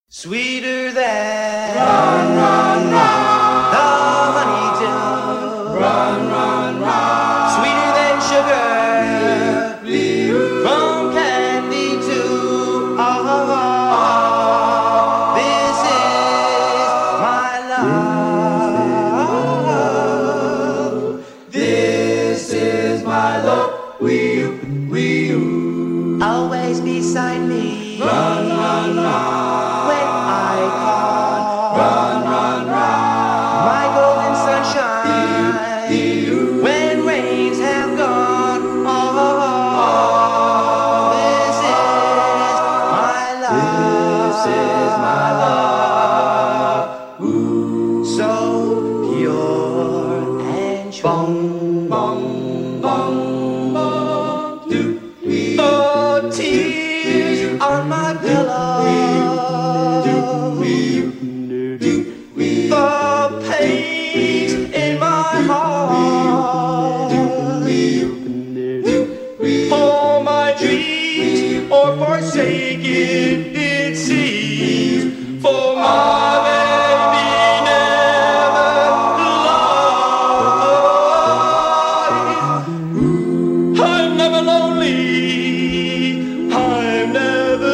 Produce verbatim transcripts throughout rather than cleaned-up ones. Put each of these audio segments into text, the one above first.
Sweeter than run, run, run, the honeydew, run, run, run, sweeter than sugar Blue. from candy to ah. This is my love. This is my love. Wee wee Always beside me. Run, run, run. When I call, Run, run, run. my golden sunshine. When rains have gone, oh, this is my love. This is my love. Ooh. So pure and true. Bong, bong, bong, do we The tears on my pillow. The pain in my heart. For my dreams are forsaken, it seems. For my baby never lies. I'm never lonely. I'm never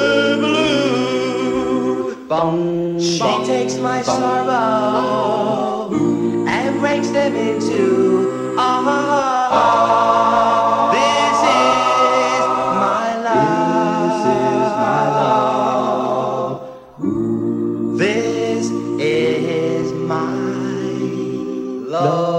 blue. She takes my sorrow and breaks them into ah. This is my love. This is my love.